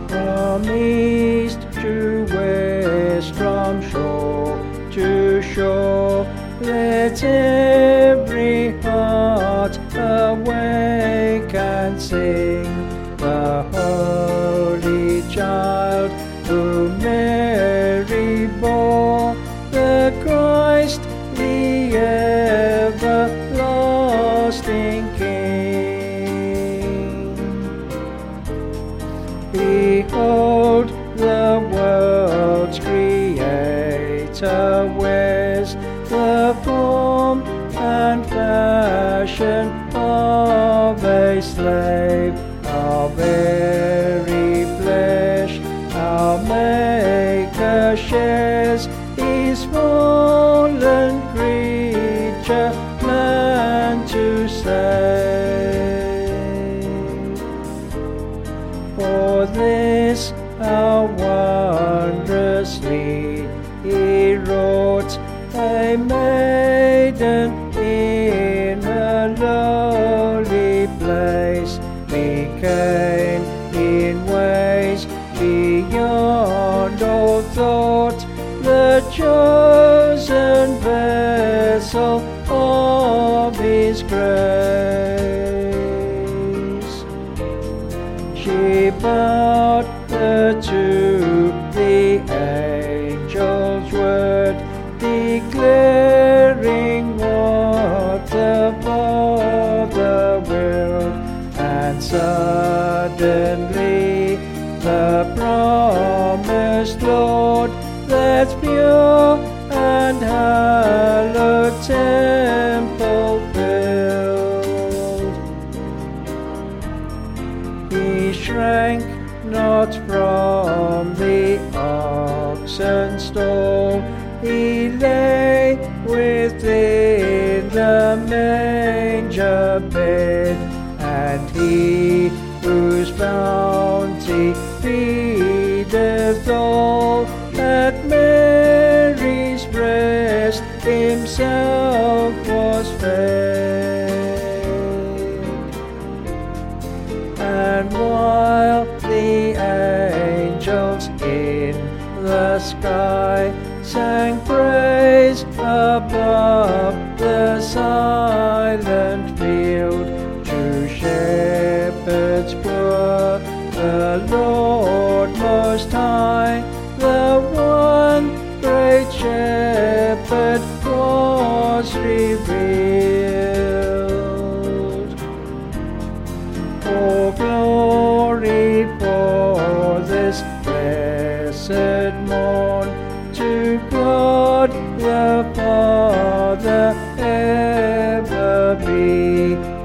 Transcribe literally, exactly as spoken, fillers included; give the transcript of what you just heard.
From east to west, from shore to shore, let every heart awake and sing the Holy Child whom Mary bore, the Christ, the everlasting King. Behold, the world's Creator wears the form and fashion of a slave. Our very flesh, our Maker shares His fallen creature, man to save. For this how wondrously He wrought, a maiden in a lowly place became in ways beyond all thought the chosen vessel of His grace. She bowed her to the angel's word, declaring what the Father willed, and suddenly the promised Lord, that pure and hallowed temple filled. He shrank not from the oxen's stall, He lay within the manger bed, and He whose bounty feedeth all at Mary's breast Himself was fed. And while the angels in the sky sang praise above the silent field, to shepherds poor the Lord Most High, the one great shepherd, was revealed. All glory for this blessed morn to God the Father ever be.